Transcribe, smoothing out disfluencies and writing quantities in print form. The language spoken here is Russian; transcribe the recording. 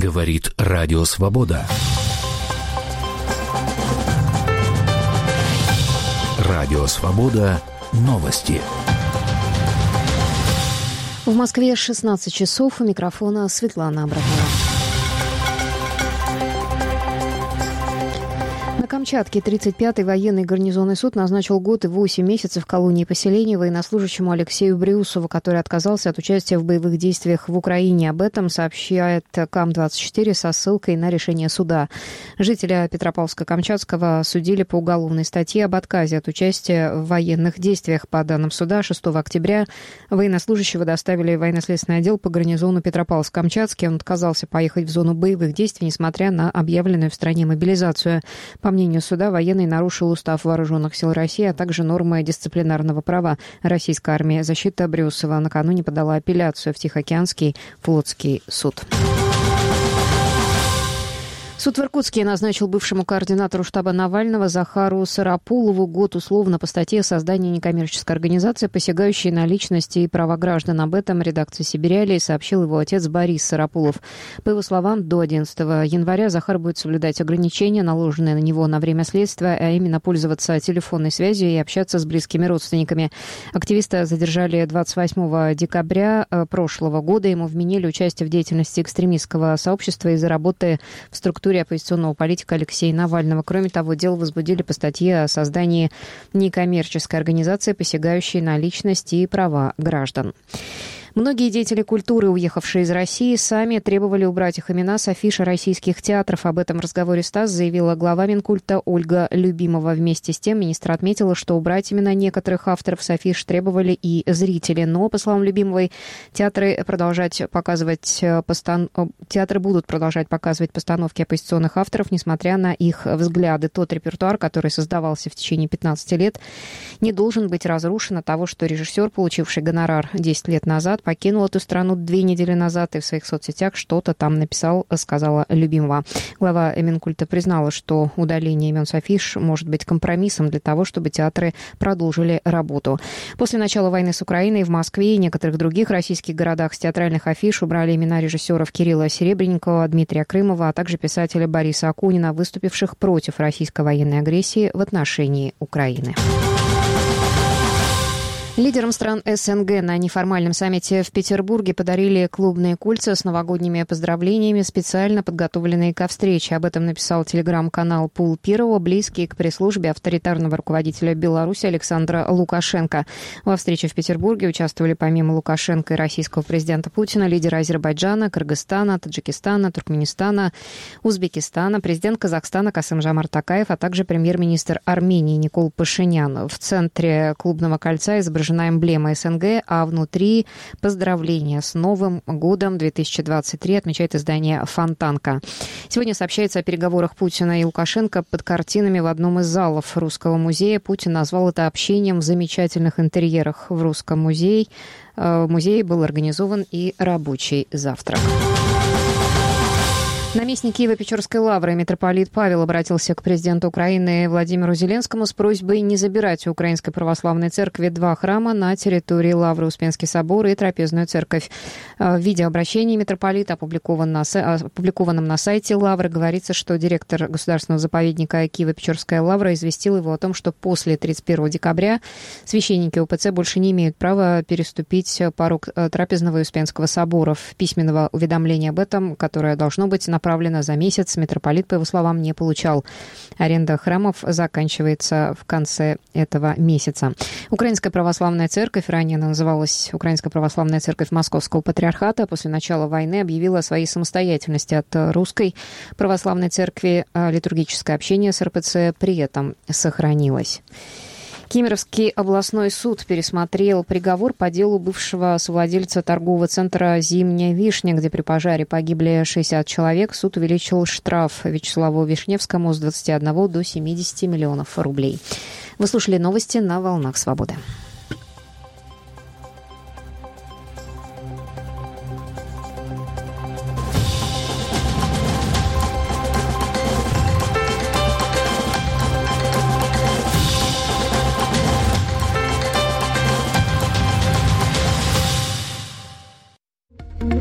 Говорит Радио Свобода. Радио Свобода. Новости. В Москве 16 часов. У микрофона Светлана Абрамова. На Камчатке 35-й военный гарнизонный суд назначил год и 8 месяцев колонии поселения военнослужащему Алексею Брюсову, который отказался от участия в боевых действиях в Украине. Об этом сообщает КАМ-24 со ссылкой на решение суда. Жителя Петропавловска-Камчатского судили по уголовной статье об отказе от участия в военных действиях. По данным суда, 6 октября военнослужащего доставили в военно-следственный отдел по гарнизону Петропавловск-Камчатский. Он отказался поехать в зону боевых действий, несмотря на объявленную в стране мобилизацию. По мнению суда, военный нарушил устав Вооруженных сил России, а также нормы дисциплинарного права. Российская армия защиты Брюсова накануне подала апелляцию в Тихоокеанский флотский суд. Суд в Иркутске назначил бывшему координатору штаба Навального Захару Сарапулову год условно по статье о создании некоммерческой организации, посягающей на личности и права граждан. Об этом редакция «Сибиряли» сообщил его отец Борис Сарапулов. По его словам, до 11 января Захар будет соблюдать ограничения, наложенные на него на время следствия, а именно пользоваться телефонной связью и общаться с близкими родственниками. Активиста задержали 28 декабря прошлого года. Ему вменили участие в деятельности экстремистского сообщества из-за работы в структуре оппозиционного политика Алексея Навального. Кроме того, дело возбудили по статье о создании некоммерческой организации, посягающей на личность и права граждан. Многие деятели культуры, уехавшие из России, сами требовали убрать их имена с афиши российских театров. Об этом в разговоре с ТАСС заявила глава Минкульта Ольга Любимова. Вместе с тем министр отметила, что убрать имена некоторых авторов с афиш требовали и зрители. Но, по словам Любимовой, театры будут продолжать показывать постановки оппозиционных авторов, несмотря на их взгляды. Тот репертуар, который создавался в течение 15 лет, не должен быть разрушен от того, что режиссер, получивший гонорар 10 лет назад, покинул эту страну 2 недели назад и в своих соцсетях что-то там написал, сказала Любимова. Глава Минкульта признала, что удаление имен с афиш может быть компромиссом для того, чтобы театры продолжили работу. После начала войны с Украиной в Москве и некоторых других российских городах с театральных афиш убрали имена режиссеров Кирилла Серебренникова, Дмитрия Крымова, а также писателя Бориса Акунина, выступивших против российской военной агрессии в отношении Украины. Лидерам стран СНГ на неформальном саммите в Петербурге подарили клубные кольца с новогодними поздравлениями, специально подготовленные ко встрече. Об этом написал телеграм-канал Пул Пирова, близкий к пресс-службе авторитарного руководителя Беларуси Александра Лукашенко. Во встрече в Петербурге участвовали помимо Лукашенко и российского президента Путина лидеры Азербайджана, Кыргызстана, Таджикистана, Туркменистана, Узбекистана, президент Казахстана Касым-Жомарт Токаев, а также премьер-министр Армении Никол Пашинян. В центре клубного кольца изображена эмблема СНГ, а внутри поздравления с Новым годом 2023, отмечает издание «Фонтанка». Сегодня сообщается о переговорах Путина и Лукашенко под картинами в одном из залов Русского музея. Путин назвал это общением в замечательных интерьерах. В Русском музее был организован и рабочий завтрак. Наместник Киево-Печорской лавры митрополит Павел обратился к президенту Украины Владимиру Зеленскому с просьбой не забирать у Украинской православной церкви 2 храма на территории лавры Успенский собор и Трапезную церковь. В видеообращении митрополита, опубликованном на сайте лавры, говорится, что директор государственного заповедника Киево-Печорская лавра известил его о том, что после 31 декабря священники УПЦ больше не имеют права переступить порог Трапезного и Успенского соборов. Письменного уведомления об этом, которое должно быть направлено за месяц, митрополит, по его словам, не получал. Аренда храмов заканчивается в конце этого месяца. Украинская православная церковь, ранее она называлась Украинская православная церковь Московского патриархата, после начала войны объявила о своей самостоятельности от Русской православной церкви. Литургическое общение с РПЦ при этом сохранилось. Кемеровский областной суд пересмотрел приговор по делу бывшего совладельца торгового центра «Зимняя вишня», где при пожаре погибли 60 человек. Суд увеличил штраф Вячеславу Вишневскому с 21 до 70 миллионов рублей. Вы слушали новости на «Волнах Свободы».